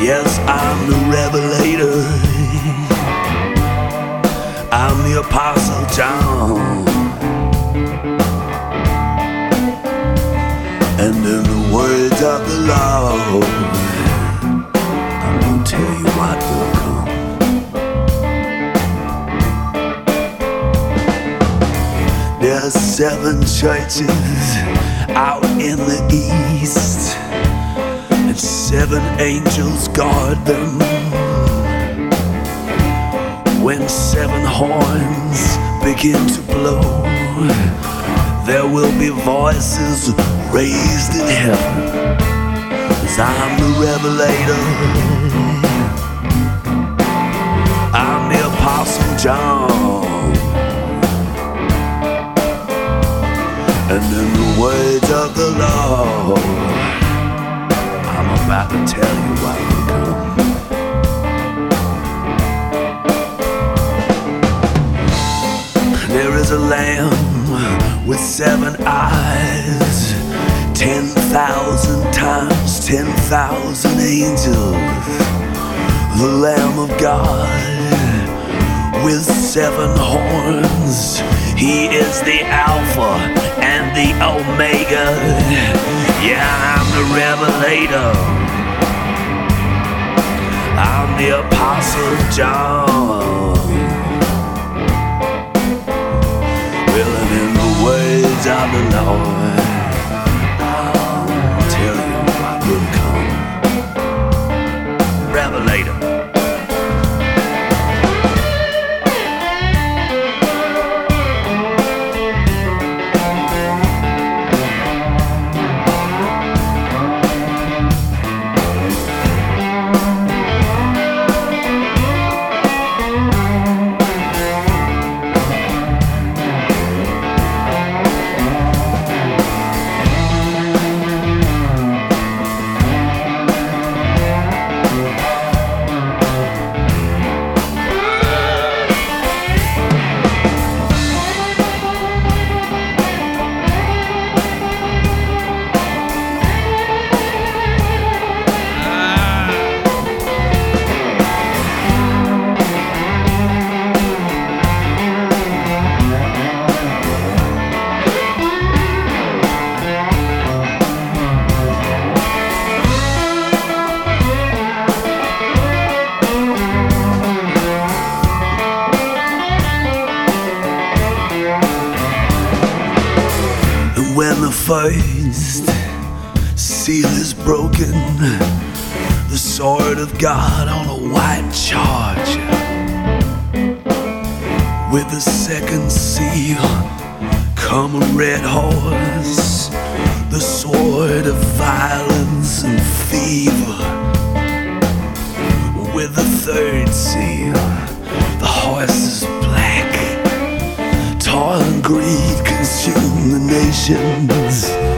Yes, I'm the revelator. I'm the Apostle John. And in the words of the Lord, I'm gonna tell you what will come. There are 7 churches out in the east, and 7 angels guard them. When 7 horns begin to blow, there will be voices raised in heaven, 'cause I'm the revelator. I'm the Apostle John. And in the words of the Lord, I'm about to tell you what will come. There is a lamb with 7 eyes, 10,000 times 10,000 angels. The Lamb of God with 7 horns. He is the Alpha and the Omega. Yeah, I'm the revelator. I'm the Apostle John. Well, and in the words of the Lord, I'll tell you what will come. Revelator. When the first seal is broken, the sword of God on a white charger. With the second seal come a red horse, the sword of violence and fever. With the third seal, the horse is black. Toil and greed consume the nations.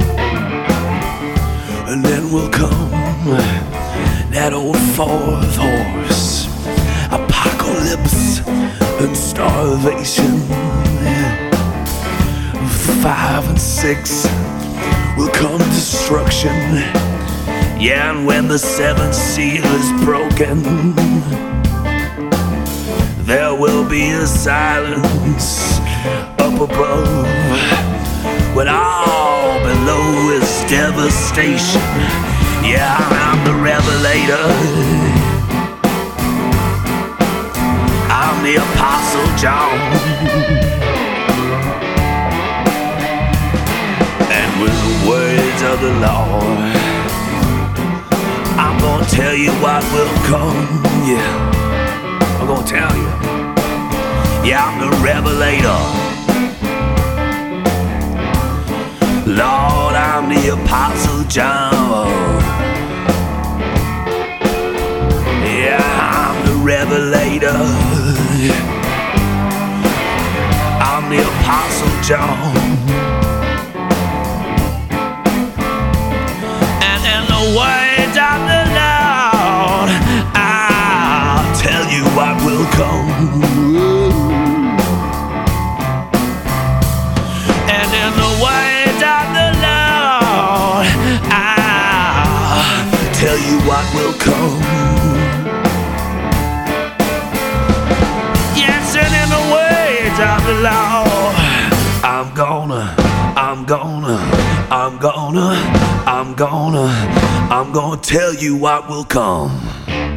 And then will come that old 4th horse, apocalypse and starvation. 5 and 6 will come destruction. Yeah, and when the 7th seal is broken, there will be a silence up above, when all below is devastation. Yeah, I'm the revelator. I'm the Apostle John. And with the words of the Lord, I'm gonna tell you what will come. Yeah, I'm gonna tell you. Yeah, I'm the revelator. Lord, I'm the Apostle John. Yeah, I'm the revelator. I'm the Apostle John. And in the words of the Lord, I'll tell you what will come. And in the words of the Lord, I'll tell you what what will come. Yes, and in the ways of the law, I'm gonna tell you what will come.